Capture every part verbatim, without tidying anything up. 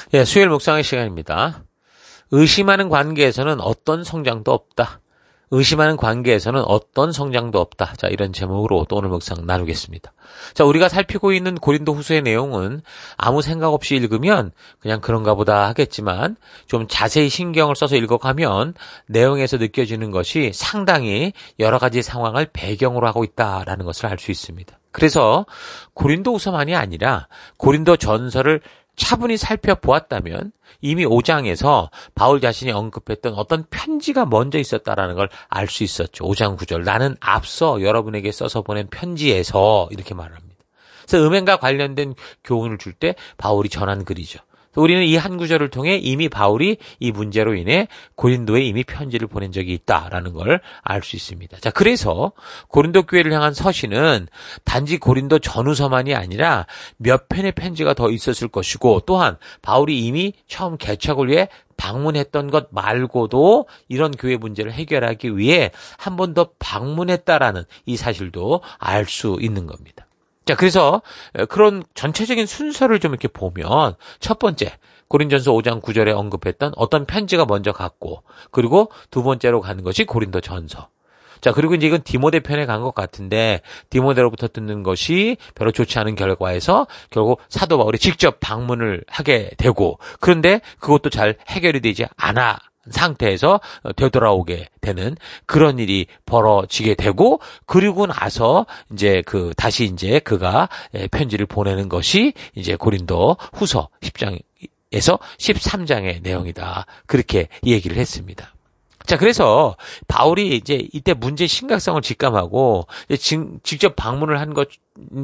예, 수요일 묵상의 시간입니다. 의심하는 관계에서는 어떤 성장도 없다. 의심하는 관계에서는 어떤 성장도 없다. 자, 이런 제목으로 또 오늘 묵상 나누겠습니다. 자, 우리가 살피고 있는 고린도 후서의 내용은 아무 생각 없이 읽으면 그냥 그런가 보다 하겠지만 좀 자세히 신경을 써서 읽어가면 내용에서 느껴지는 것이 상당히 여러 가지 상황을 배경으로 하고 있다라는 것을 알 수 있습니다. 그래서 고린도 후서만이 아니라 고린도 전서를 차분히 살펴보았다면 이미 오 장에서 바울 자신이 언급했던 어떤 편지가 먼저 있었다라는 걸 알 수 있었죠. 오 장 구 절. 나는 앞서 여러분에게 써서 보낸 편지에서 이렇게 말합니다. 그래서 음행과 관련된 교훈을 줄 때 바울이 전한 글이죠. 우리는 이 한 구절을 통해 이미 바울이 이 문제로 인해 고린도에 이미 편지를 보낸 적이 있다라는 걸 알 수 있습니다. 자, 그래서 고린도 교회를 향한 서신은 단지 고린도 전후서만이 아니라 몇 편의 편지가 더 있었을 것이고 또한 바울이 이미 처음 개척을 위해 방문했던 것 말고도 이런 교회 문제를 해결하기 위해 한 번 더 방문했다라는 이 사실도 알 수 있는 겁니다. 자, 그래서 그런 전체적인 순서를 좀 이렇게 보면 첫 번째, 고린전서 오 장 구 절에 언급했던 어떤 편지가 먼저 갔고, 그리고 두 번째로 가는 것이 고린도 전서. 자, 그리고 이제 이건 디모데 편에 간 것 같은데 디모데로부터 듣는 것이 별로 좋지 않은 결과에서 결국 사도 바울이 직접 방문을 하게 되고, 그런데 그것도 잘 해결이 되지 않아 상태에서 되돌아오게 되는 그런 일이 벌어지게 되고, 그리고 나서 이제 그 다시 이제 그가 편지를 보내는 것이 이제 고린도 후서 십 장에서 십삼 장의 내용이다. 그렇게 얘기를 했습니다. 자, 그래서 바울이 이제 이때 문제의 심각성을 직감하고 직접 방문을 한 것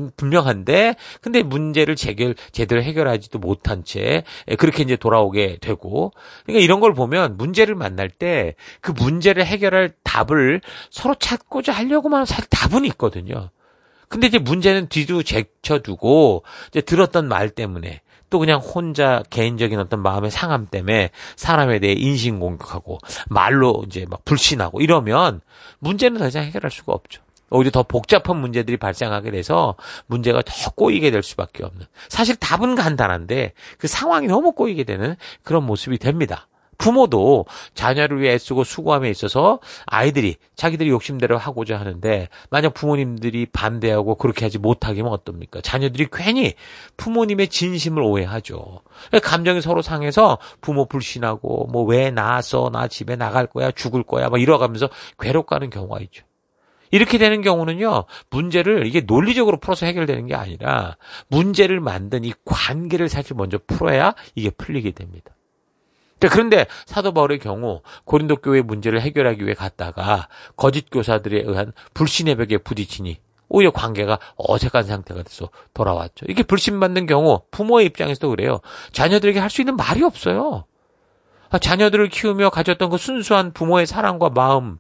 분명한데, 근데 문제를 제결, 제대로 해결하지도 못한 채 그렇게 이제 돌아오게 되고, 그러니까 이런 걸 보면 문제를 만날 때 그 문제를 해결할 답을 서로 찾고자 하려고만 사실 답은 있거든요. 근데 이제 문제는 뒤로 제쳐두고 이제 들었던 말 때문에 또 그냥 혼자 개인적인 어떤 마음의 상함 때문에 사람에 대해 인신공격하고 말로 이제 막 불신하고 이러면 문제는 더 이상 해결할 수가 없죠. 오히려 더 복잡한 문제들이 발생하게 돼서 문제가 더 꼬이게 될 수밖에 없는. 사실 답은 간단한데 그 상황이 너무 꼬이게 되는 그런 모습이 됩니다. 부모도 자녀를 위해 애쓰고 수고함에 있어서 아이들이 자기들이 욕심대로 하고자 하는데 만약 부모님들이 반대하고 그렇게 하지 못하기면 어떻습니까? 자녀들이 괜히 부모님의 진심을 오해하죠. 감정이 서로 상해서 부모 불신하고 뭐 왜 낳았어? 나 집에 나갈 거야? 죽을 거야? 막 이러가면서 괴롭가는 경우가 있죠. 이렇게 되는 경우는요, 문제를 이게 논리적으로 풀어서 해결되는 게 아니라 문제를 만든 이 관계를 사실 먼저 풀어야 이게 풀리게 됩니다. 그런데 사도 바울의 경우 고린도 교회 문제를 해결하기 위해 갔다가 거짓 교사들에 의한 불신의 벽에 부딪히니 오히려 관계가 어색한 상태가 돼서 돌아왔죠. 이게 불신받는 경우 부모의 입장에서도 그래요. 자녀들에게 할 수 있는 말이 없어요. 자녀들을 키우며 가졌던 그 순수한 부모의 사랑과 마음,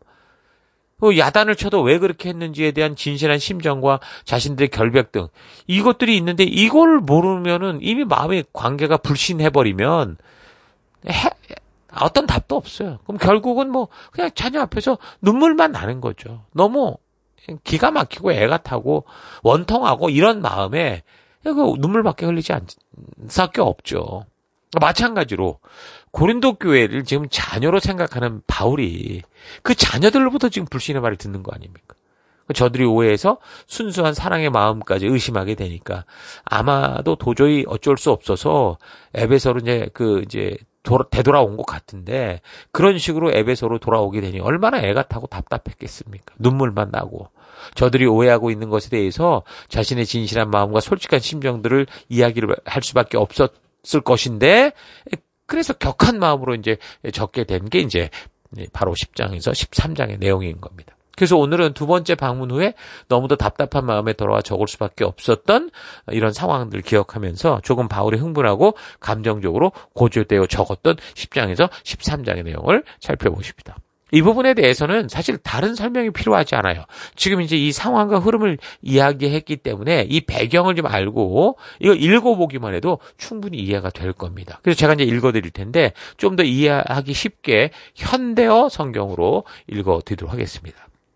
야단을 쳐도 왜 그렇게 했는지에 대한 진실한 심정과 자신들의 결백 등 이것들이 있는데 이걸 모르면은 이미 마음의 관계가 불신해버리면 해, 어떤 답도 없어요. 그럼 결국은 뭐 그냥 자녀 앞에서 눈물만 나는 거죠. 너무 기가 막히고 애가 타고 원통하고 이런 마음에 그 눈물밖에 흘리지 않을 수밖에 없죠. 마찬가지로 고린도 교회를 지금 자녀로 생각하는 바울이 그 자녀들로부터 지금 불신의 말을 듣는 거 아닙니까? 저들이 오해해서 순수한 사랑의 마음까지 의심하게 되니까 아마도 도저히 어쩔 수 없어서 에베소로 이제 그 이제 돌아, 되돌아온 것 같은데 그런 식으로 에베소로 돌아오게 되니 얼마나 애가 타고 답답했겠습니까? 눈물만 나고 저들이 오해하고 있는 것에 대해서 자신의 진실한 마음과 솔직한 심정들을 이야기를 할 수밖에 없었을 것인데 그래서 격한 마음으로 이제 적게 된 게 이제 바로 십 장에서 십삼 장의 내용인 겁니다. 그래서 오늘은 두 번째 방문 후에 너무도 답답한 마음에 돌아와 적을 수밖에 없었던 이런 상황들을 기억하면서 조금 바울이 흥분하고 감정적으로 고조되어 적었던 십 장에서 십삼 장의 내용을 살펴보십니다. 이 부분에 대해서는 사실 다른 설명이 필요하지 않아요. 지금 이제 이 상황과 흐름을 이야기했기 때문에 이 배경을 좀 알고 이거 읽어보기만 해도 충분히 이해가 될 겁니다. 그래서 제가 이제 읽어드릴 텐데 좀 더 이해하기 쉽게 현대어 성경으로 읽어드리도록 하겠습니다.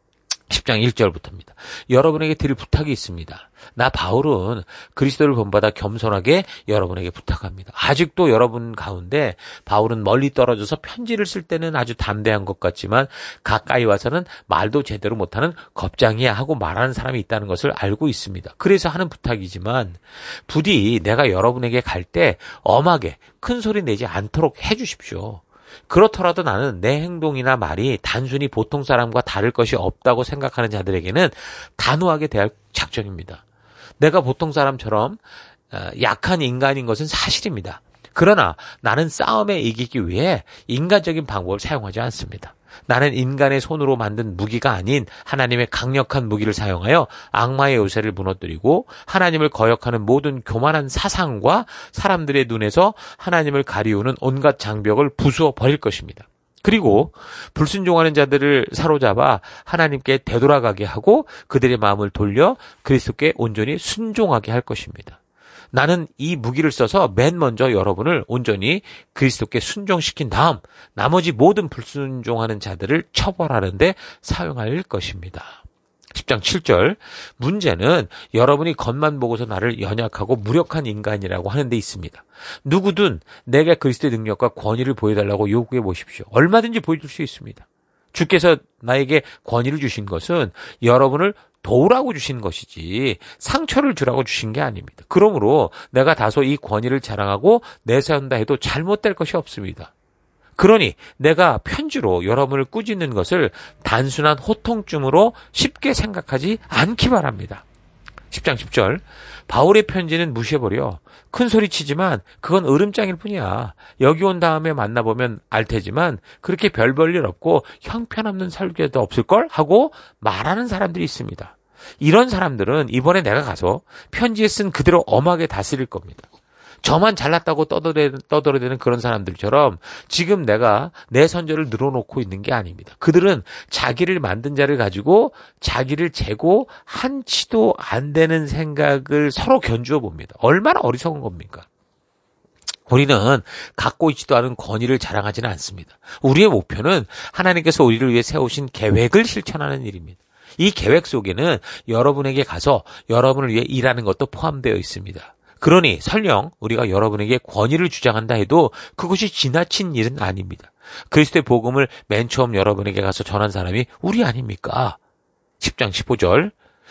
십 장 일 절부터입니다. 여러분에게 드릴 부탁이 있습니다. 나 바울은 그리스도를 본받아 겸손하게 여러분에게 부탁합니다. 아직도 여러분 가운데 바울은 멀리 떨어져서 편지를 쓸 때는 아주 담대한 것 같지만 가까이 와서는 말도 제대로 못하는 겁장이야 하고 말하는 사람이 있다는 것을 알고 있습니다. 그래서 하는 부탁이지만 부디 내가 여러분에게 갈 때 엄하게 큰 소리 내지 않도록 해주십시오. 그렇더라도 나는 내 행동이나 말이 단순히 보통 사람과 다를 것이 없다고 생각하는 자들에게는 단호하게 대할 작정입니다. 내가 보통 사람처럼 약한 인간인 것은 사실입니다. 그러나 나는 싸움에 이기기 위해 인간적인 방법을 사용하지 않습니다. 나는 인간의 손으로 만든 무기가 아닌 하나님의 강력한 무기를 사용하여 악마의 요새를 무너뜨리고 하나님을 거역하는 모든 교만한 사상과 사람들의 눈에서 하나님을 가리우는 온갖 장벽을 부수어 버릴 것입니다. 그리고 불순종하는 자들을 사로잡아 하나님께 되돌아가게 하고 그들의 마음을 돌려 그리스도께 온전히 순종하게 할 것입니다. 나는 이 무기를 써서 맨 먼저 여러분을 온전히 그리스도께 순종시킨 다음 나머지 모든 불순종하는 자들을 처벌하는 데 사용할 것입니다. 십 장 칠 절 문제는 여러분이 겉만 보고서 나를 연약하고 무력한 인간이라고 하는 데 있습니다. 누구든 내게 그리스도의 능력과 권위를 보여달라고 요구해 보십시오. 얼마든지 보여줄 수 있습니다. 주께서 나에게 권위를 주신 것은 여러분을 도우라고 주신 것이지 상처를 주라고 주신 게 아닙니다. 그러므로 내가 다소 이 권위를 자랑하고 내세운다 해도 잘못될 것이 없습니다. 그러니 내가 편지로 여러분을 꾸짖는 것을 단순한 호통쯤으로 쉽게 생각하지 않기 바랍니다. 십 장 십 절 바울의 편지는 무시해버려. 큰 소리 치지만 그건 으름장일 뿐이야. 여기 온 다음에 만나보면 알 테지만 그렇게 별 볼 일 없고 형편없는 설교도 없을걸? 하고 말하는 사람들이 있습니다. 이런 사람들은 이번에 내가 가서 편지에 쓴 그대로 엄하게 다스릴 겁니다. 저만 잘났다고 떠들어대는 그런 사람들처럼 지금 내가 내 선전을 늘어놓고 있는 게 아닙니다. 그들은 자기를 만든 자를 가지고 자기를 재고 한치도 안 되는 생각을 서로 견주어 봅니다. 얼마나 어리석은 겁니까? 우리는 갖고 있지도 않은 권위를 자랑하지는 않습니다. 우리의 목표는 하나님께서 우리를 위해 세우신 계획을 실천하는 일입니다. 이 계획 속에는 여러분에게 가서 여러분을 위해 일하는 것도 포함되어 있습니다. 그러니 설령 우리가 여러분에게 권위를 주장한다 해도 그것이 지나친 일은 아닙니다. 그리스도의 복음을 맨 처음 여러분에게 가서 전한 사람이 우리 아닙니까? 십 장 십오 절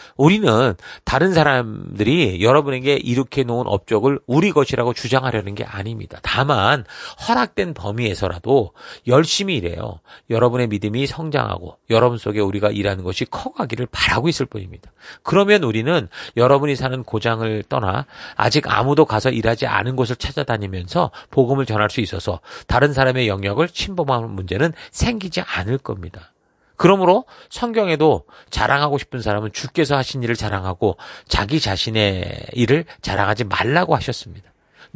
우리는 다른 사람들이 여러분에게 일으켜 놓은 업적을 우리 것이라고 주장하려는 게 아닙니다. 다만 허락된 범위에서라도 열심히 일해요. 여러분의 믿음이 성장하고 여러분 속에 우리가 일하는 것이 커가기를 바라고 있을 뿐입니다. 그러면 우리는 여러분이 사는 고장을 떠나 아직 아무도 가서 일하지 않은 곳을 찾아다니면서 복음을 전할 수 있어서 다른 사람의 영역을 침범하는 문제는 생기지 않을 겁니다. 그러므로 성경에도 자랑하고 싶은 사람은 주께서 하신 일을 자랑하고 자기 자신의 일을 자랑하지 말라고 하셨습니다.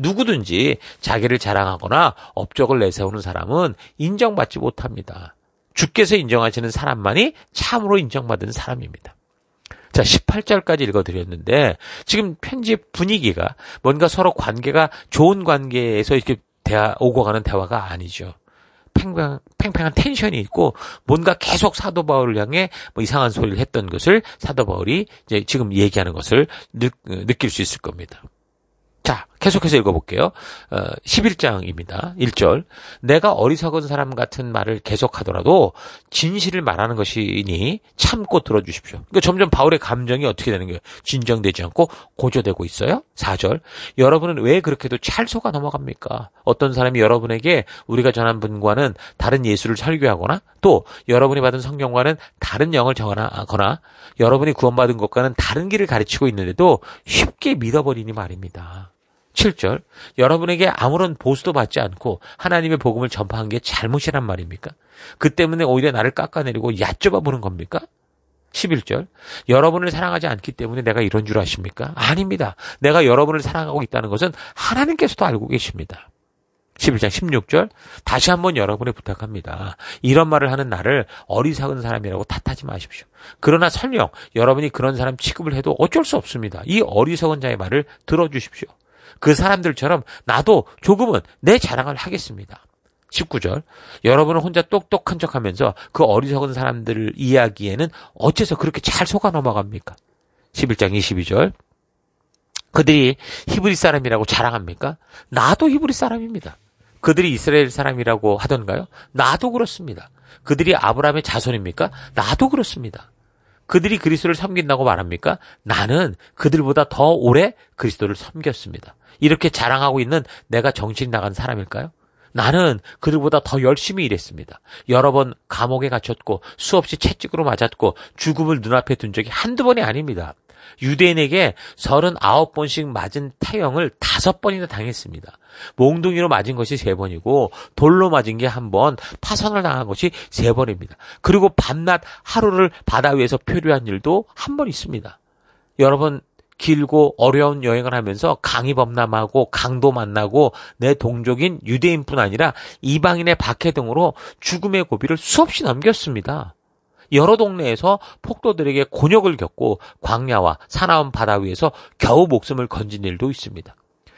누구든지 자기를 자랑하거나 업적을 내세우는 사람은 인정받지 못합니다. 주께서 인정하시는 사람만이 참으로 인정받은 사람입니다. 자, 십팔 절까지 읽어드렸는데 지금 편지 분위기가 뭔가 서로 관계가 좋은 관계에서 이렇게 대화, 오고 가는 대화가 아니죠. 팽팽, 팽팽한 텐션이 있고 뭔가 계속 사도 바울을 향해 뭐 이상한 소리를 했던 것을 사도 바울이 이제 지금 얘기하는 것을 느, 느낄 수 있을 겁니다. 자, 계속해서 읽어볼게요. 어, 십일 장입니다. 일 절 내가 어리석은 사람 같은 말을 계속하더라도 진실을 말하는 것이니 참고 들어주십시오. 그러니까 점점 바울의 감정이 어떻게 되는 거예요? 진정되지 않고 고조되고 있어요. 사 절 여러분은 왜 그렇게도 찰소가 넘어갑니까? 어떤 사람이 여러분에게 우리가 전한 분과는 다른 예수를 설교하거나 또 여러분이 받은 성경과는 다른 영을 정하거나 여러분이 구원받은 것과는 다른 길을 가르치고 있는데도 쉽게 믿어버리니 말입니다. 칠 절 여러분에게 아무런 보수도 받지 않고 하나님의 복음을 전파한 게 잘못이란 말입니까? 그 때문에 오히려 나를 깎아내리고 얕좁아 보는 겁니까? 십일 절 여러분을 사랑하지 않기 때문에 내가 이런 줄 아십니까? 아닙니다. 내가 여러분을 사랑하고 있다는 것은 하나님께서도 알고 계십니다. 십일 장 십육 절 다시 한번 여러분에 부탁합니다. 이런 말을 하는 나를 어리석은 사람이라고 탓하지 마십시오. 그러나 설령 여러분이 그런 사람 취급을 해도 어쩔 수 없습니다. 이 어리석은 자의 말을 들어주십시오. 그 사람들처럼 나도 조금은 내 자랑을 하겠습니다. 십구 절. 여러분은 혼자 똑똑한 척하면서 그 어리석은 사람들을 이야기에는 어째서 그렇게 잘 속아 넘어갑니까? 십일 장 이십이 절. 그들이 히브리 사람이라고 자랑합니까? 나도 히브리 사람입니다. 그들이 이스라엘 사람이라고 하던가요? 나도 그렇습니다. 그들이 아브라함의 자손입니까? 나도 그렇습니다. 그들이 그리스도를 섬긴다고 말합니까? 나는 그들보다 더 오래 그리스도를 섬겼습니다. 이렇게 자랑하고 있는 내가 정신이 나간 사람일까요? 나는 그들보다 더 열심히 일했습니다. 여러 번 감옥에 갇혔고 수없이 채찍으로 맞았고 죽음을 눈앞에 둔 적이 한두 번이 아닙니다. 유대인에게 서른아홉 번씩 맞은 태형을 다섯 번이나 당했습니다. 몽둥이로 맞은 것이 세 번이고 돌로 맞은 게 한 번, 파선을 당한 것이 세 번입니다. 그리고 밤낮 하루를 바다 위에서 표류한 일도 한 번 있습니다. 여러분 길고 어려운 여행을 하면서 강이 범람하고 강도 만나고 내 동족인 유대인뿐 아니라 이방인의 박해 등으로 죽음의 고비를 수없이 넘겼습니다. 여러 동네에서 폭도들에게 곤욕을 겪고 광야와 사나운 바다 위에서 겨우 목숨을 건진 일도 있습니다.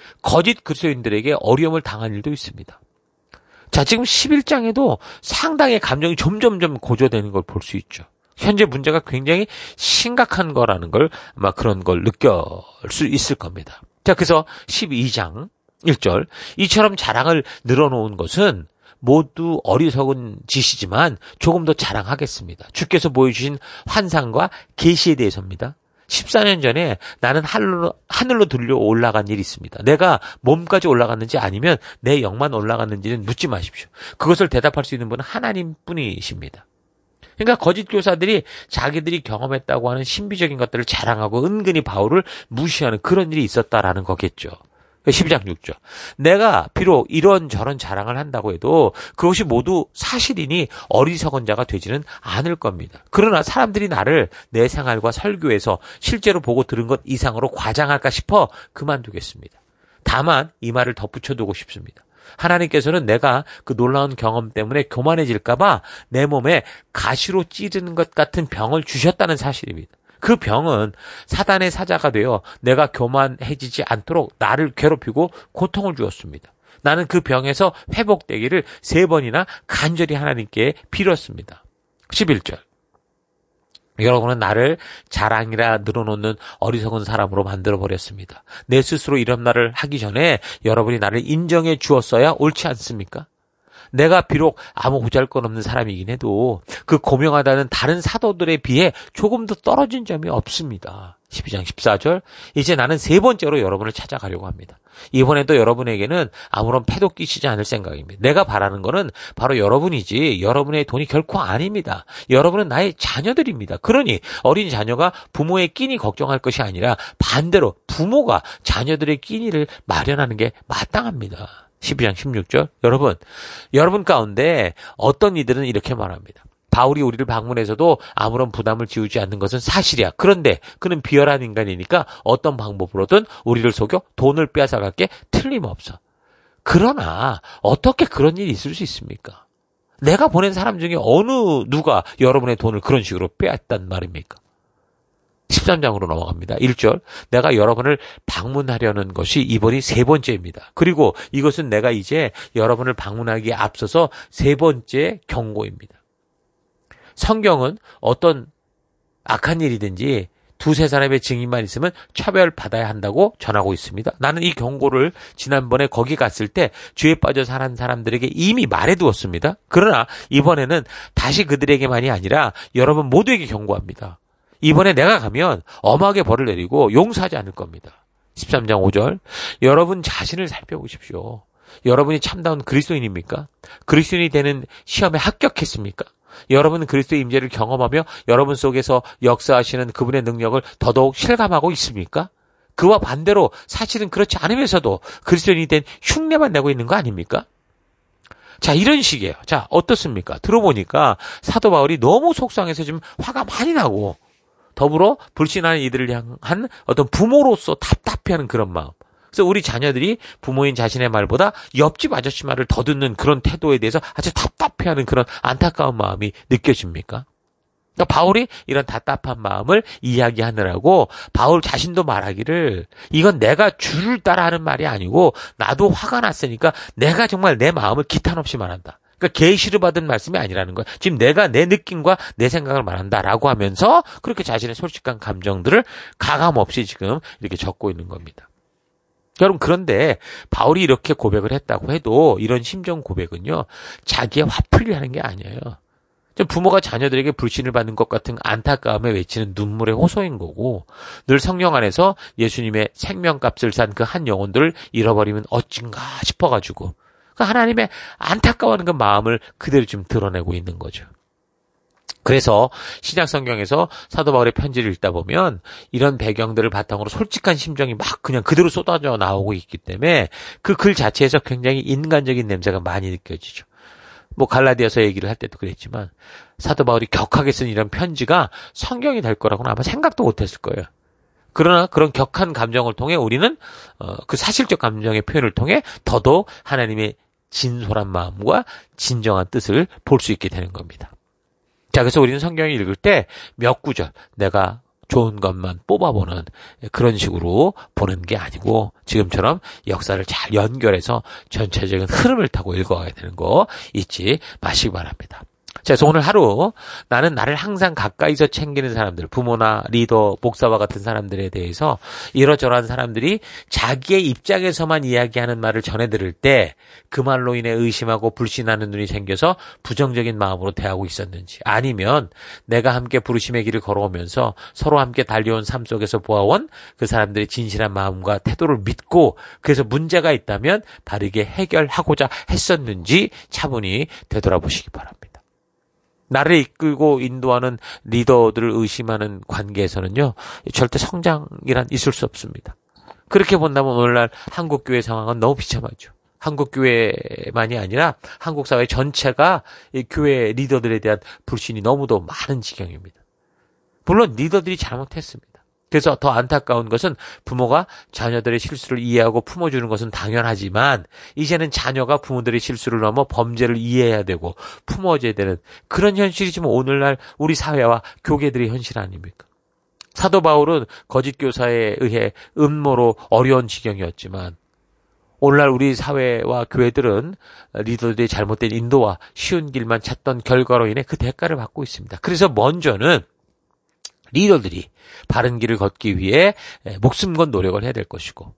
거짓 그리스도인들에게 어려움을 당한 일도 있습니다. 자, 지금 십일 장에도 상당히 감정이 점점점 고조되는 걸 볼 수 있죠. 현재 문제가 굉장히 심각한 거라는 걸 아마 그런 걸 느낄 수 있을 겁니다. 자, 그래서 십이 장 일 절. 이처럼 자랑을 늘어놓은 것은 모두 어리석은 짓이지만 조금 더 자랑하겠습니다. 주께서 보여주신 환상과 계시에 대해서입니다. 십사 년 전에 나는 하늘로, 하늘로 들려 올라간 일이 있습니다. 내가 몸까지 올라갔는지 아니면 내 영만 올라갔는지는 묻지 마십시오. 그것을 대답할 수 있는 분은 하나님뿐이십니다. 그러니까 거짓 교사들이 자기들이 경험했다고 하는 신비적인 것들을 자랑하고 은근히 바울을 무시하는 그런 일이 있었다라는 거겠죠. 십이 장 육 절. 내가 비록 이런저런 자랑을 한다고 해도 그것이 모두 사실이니 어리석은 자가 되지는 않을 겁니다. 그러나 사람들이 나를 내 생활과 설교에서 실제로 보고 들은 것 이상으로 과장할까 싶어 그만두겠습니다. 다만 이 말을 덧붙여두고 싶습니다. 하나님께서는 내가 그 놀라운 경험 때문에 교만해질까봐 내 몸에 가시로 찌르는 것 같은 병을 주셨다는 사실입니다. 그 병은 사단의 사자가 되어 내가 교만해지지 않도록 나를 괴롭히고 고통을 주었습니다. 나는 그 병에서 회복되기를 세 번이나 간절히 하나님께 빌었습니다. 십일 절. 여러분은 나를 자랑이라 늘어놓는 어리석은 사람으로 만들어버렸습니다. 내 스스로 이런 말을 하기 전에 여러분이 나를 인정해 주었어야 옳지 않습니까? 내가 비록 아무 보잘것없는 사람이긴 해도 그 고명하다는 다른 사도들에 비해 조금 더 떨어진 점이 없습니다. 십이 장 십사 절. 이제 나는 세 번째로 여러분을 찾아가려고 합니다. 이번에도 여러분에게는 아무런 패도 끼치지 않을 생각입니다. 내가 바라는 것은 바로 여러분이지 여러분의 돈이 결코 아닙니다. 여러분은 나의 자녀들입니다. 그러니 어린 자녀가 부모의 끼니 걱정할 것이 아니라 반대로 부모가 자녀들의 끼니를 마련하는 게 마땅합니다. 십이 장 십육 절. 여러분, 여러분 가운데 어떤 이들은 이렇게 말합니다. 바울이 우리를 방문해서도 아무런 부담을 지우지 않는 것은 사실이야. 그런데 그는 비열한 인간이니까 어떤 방법으로든 우리를 속여 돈을 빼앗아갈 게 틀림없어. 그러나 어떻게 그런 일이 있을 수 있습니까? 내가 보낸 사람 중에 어느 누가 여러분의 돈을 그런 식으로 빼앗단 말입니까? 십삼 장으로 넘어갑니다. 일 절. 내가 여러분을 방문하려는 것이 이번이 세 번째입니다. 그리고 이것은 내가 이제 여러분을 방문하기에 앞서서 세 번째 경고입니다. 성경은 어떤 악한 일이든지 두세 사람의 증인만 있으면 처벌받아야 한다고 전하고 있습니다. 나는 이 경고를 지난번에 거기 갔을 때 죄에 빠져 사는 사람들에게 이미 말해두었습니다. 그러나 이번에는 다시 그들에게만이 아니라 여러분 모두에게 경고합니다. 이번에 내가 가면 엄하게 벌을 내리고 용서하지 않을 겁니다. 십삼 장 오 절. 여러분 자신을 살펴보십시오. 여러분이 참다운 그리스도인입니까? 그리스도인이 되는 시험에 합격했습니까? 여러분은 그리스도의 임재를 경험하며 여러분 속에서 역사하시는 그분의 능력을 더더욱 실감하고 있습니까? 그와 반대로 사실은 그렇지 않으면서도 그리스도인이 된 흉내만 내고 있는 거 아닙니까? 자, 이런 식이에요. 자, 어떻습니까? 들어보니까 사도 바울이 너무 속상해서 지금 화가 많이 나고 더불어 불신하는 이들을 향한 어떤 부모로서 답답해하는 그런 마음. 그래서 우리 자녀들이 부모인 자신의 말보다 옆집 아저씨 말을 더 듣는 그런 태도에 대해서 아주 답답해하는 그런 안타까운 마음이 느껴집니까? 그러니까 바울이 이런 답답한 마음을 이야기하느라고 바울 자신도 말하기를 이건 내가 주를 따라 하는 말이 아니고 나도 화가 났으니까 내가 정말 내 마음을 기탄 없이 말한다. 그러니까 계시를 받은 말씀이 아니라는 거야. 지금 내가 내 느낌과 내 생각을 말한다라고 하면서 그렇게 자신의 솔직한 감정들을 가감 없이 지금 이렇게 적고 있는 겁니다. 여러분, 그런데 바울이 이렇게 고백을 했다고 해도 이런 심정 고백은요, 자기의 화풀이를 하는 게 아니에요. 부모가 자녀들에게 불신을 받는 것 같은 안타까움에 외치는 눈물의 호소인 거고, 늘 성령 안에서 예수님의 생명값을 산 그 한 영혼들을 잃어버리면 어찐가 싶어가지고 그 하나님의 안타까워하는 그 마음을 그대로 좀 드러내고 있는 거죠. 그래서 신약 성경에서 사도 바울의 편지를 읽다 보면 이런 배경들을 바탕으로 솔직한 심정이 막 그냥 그대로 쏟아져 나오고 있기 때문에 그 글 자체에서 굉장히 인간적인 냄새가 많이 느껴지죠. 뭐 갈라디아서 얘기를 할 때도 그랬지만 사도 바울이 격하게 쓴 이런 편지가 성경이 될 거라고는 아마 생각도 못했을 거예요. 그러나 그런 격한 감정을 통해 우리는 어, 그 사실적 감정의 표현을 통해 더더욱 하나님의 진솔한 마음과 진정한 뜻을 볼 수 있게 되는 겁니다. 자, 그래서 우리는 성경을 읽을 때 몇 구절 내가 좋은 것만 뽑아보는 그런 식으로 보는 게 아니고 지금처럼 역사를 잘 연결해서 전체적인 흐름을 타고 읽어가야 되는 거 잊지 마시기 바랍니다. 자, 그래서 오늘 하루 나는 나를 항상 가까이서 챙기는 사람들, 부모나 리더, 목사와 같은 사람들에 대해서 이러저러한 사람들이 자기의 입장에서만 이야기하는 말을 전해 들을 때 그 말로 인해 의심하고 불신하는 눈이 생겨서 부정적인 마음으로 대하고 있었는지, 아니면 내가 함께 부르심의 길을 걸어오면서 서로 함께 달려온 삶 속에서 보아온 그 사람들의 진실한 마음과 태도를 믿고 그래서 문제가 있다면 바르게 해결하고자 했었는지 차분히 되돌아보시기 바랍니다. 나를 이끌고 인도하는 리더들을 의심하는 관계에서는요, 절대 성장이란 있을 수 없습니다. 그렇게 본다면 오늘날 한국교회 상황은 너무 비참하죠. 한국교회만이 아니라 한국 사회 전체가 이 교회 리더들에 대한 불신이 너무도 많은 지경입니다. 물론 리더들이 잘못했습니다. 그래서 더 안타까운 것은 부모가 자녀들의 실수를 이해하고 품어주는 것은 당연하지만 이제는 자녀가 부모들의 실수를 넘어 범죄를 이해해야 되고 품어줘야 되는 그런 현실이 지금 오늘날 우리 사회와 교계들의 현실 아닙니까? 사도 바울은 거짓 교사에 의해 음모로 어려운 지경이었지만 오늘날 우리 사회와 교회들은 리더들의 잘못된 인도와 쉬운 길만 찾던 결과로 인해 그 대가를 받고 있습니다. 그래서 먼저는 리더들이 바른 길을 걷기 위해 목숨 건 노력을 해야 될 것이고,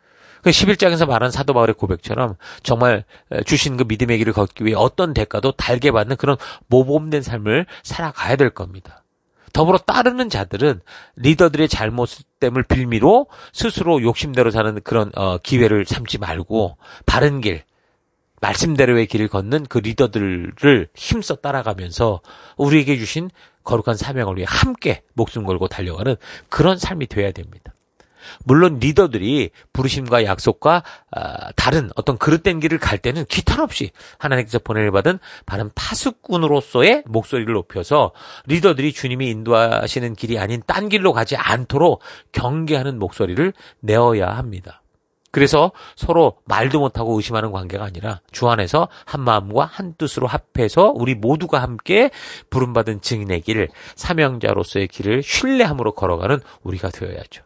십일 장에서 말한 사도 바울의 고백처럼 정말 주신 그 믿음의 길을 걷기 위해 어떤 대가도 달게 받는 그런 모범된 삶을 살아가야 될 겁니다. 더불어 따르는 자들은 리더들의 잘못됨을 빌미로 스스로 욕심대로 사는 그런 어, 기회를 삼지 말고 바른 길, 말씀대로의 길을 걷는 그 리더들을 힘써 따라가면서 우리에게 주신 거룩한 사명을 위해 함께 목숨 걸고 달려가는 그런 삶이 되어야 됩니다. 물론 리더들이 부르심과 약속과 어, 다른 어떤 그릇된 길을 갈 때는 기탄 없이 하나님께서 보내받은 바른 파수꾼으로서의 목소리를 높여서 리더들이 주님이 인도하시는 길이 아닌 딴 길로 가지 않도록 경계하는 목소리를 내어야 합니다. 그래서 서로 말도 못하고 의심하는 관계가 아니라 주 안에서 한 마음과 한 뜻으로 합해서 우리 모두가 함께 부름받은 증인의 길, 사명자로서의 길을 신뢰함으로 걸어가는 우리가 되어야죠.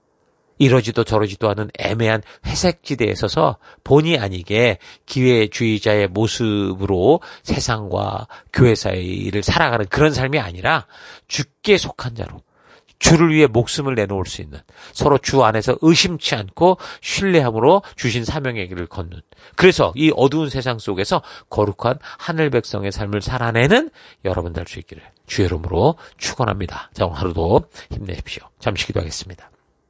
이러지도 저러지도 않은 애매한 회색지대에 서서 본의 아니게 기회주의자의 모습으로 세상과 교회 사이를 살아가는 그런 삶이 아니라 주께 속한 자로 주를 위해 목숨을 내놓을 수 있는, 서로 주 안에서 의심치 않고 신뢰함으로 주신 사명의 길을 걷는, 그래서 이 어두운 세상 속에서 거룩한 하늘 백성의 삶을 살아내는 여러분 될 수 있기를 주의 이름으로 축원합니다. 자, 오늘 하루도 힘내십시오. 잠시 기도하겠습니다.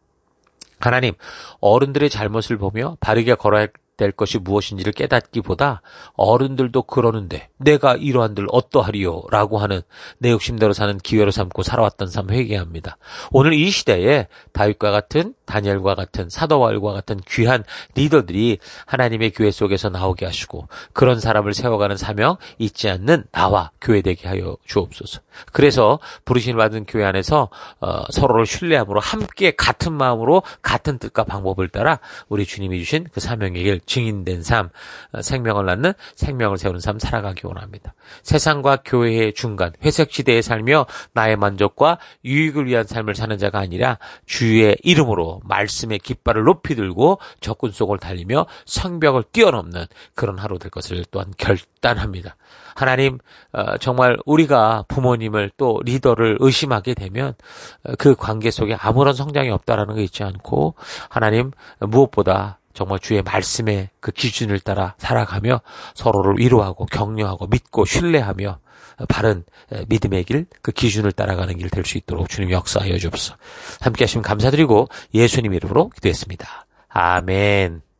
하나님, 어른들의 잘못을 보며 바르게 걸어야 될 것이 무엇인지를 깨닫기보다 어른들도 그러는데 내가 이러한들 어떠하리요? 라고 하는 내 욕심대로 사는 기회로 삼고 살아왔던 삶 회개합니다. 오늘 이 시대에 다윗과 같은, 다니엘과 같은, 사도 바울과 같은 귀한 리더들이 하나님의 교회 속에서 나오게 하시고 그런 사람을 세워가는 사명 잊지 않는 나와 교회 되게 하여 주옵소서. 그래서 부르심을 받은 교회 안에서 어, 서로를 신뢰함으로 함께 같은 마음으로 같은 뜻과 방법을 따라 우리 주님이 주신 그 사명의 길 증인된 삶, 생명을 낳는 생명을 세우는 삶 살아가기 원합니다. 세상과 교회의 중간, 회색지대에 살며 나의 만족과 유익을 위한 삶을 사는 자가 아니라 주의 이름으로 말씀의 깃발을 높이 들고 적군 속을 달리며 성벽을 뛰어넘는 그런 하루 될 것을 또한 결단합니다. 하나님, 정말 우리가 부모님을 또 리더를 의심하게 되면 그 관계 속에 아무런 성장이 없다라는 거 잊지 않고 하나님 무엇보다 정말 주의 말씀의 그 기준을 따라 살아가며 서로를 위로하고 격려하고 믿고 신뢰하며 바른 믿음의 길, 그 기준을 따라가는 길 될 수 있도록 주님 역사하여 주옵소서. 함께 하시면 감사드리고 예수님 이름으로 기도했습니다. 아멘.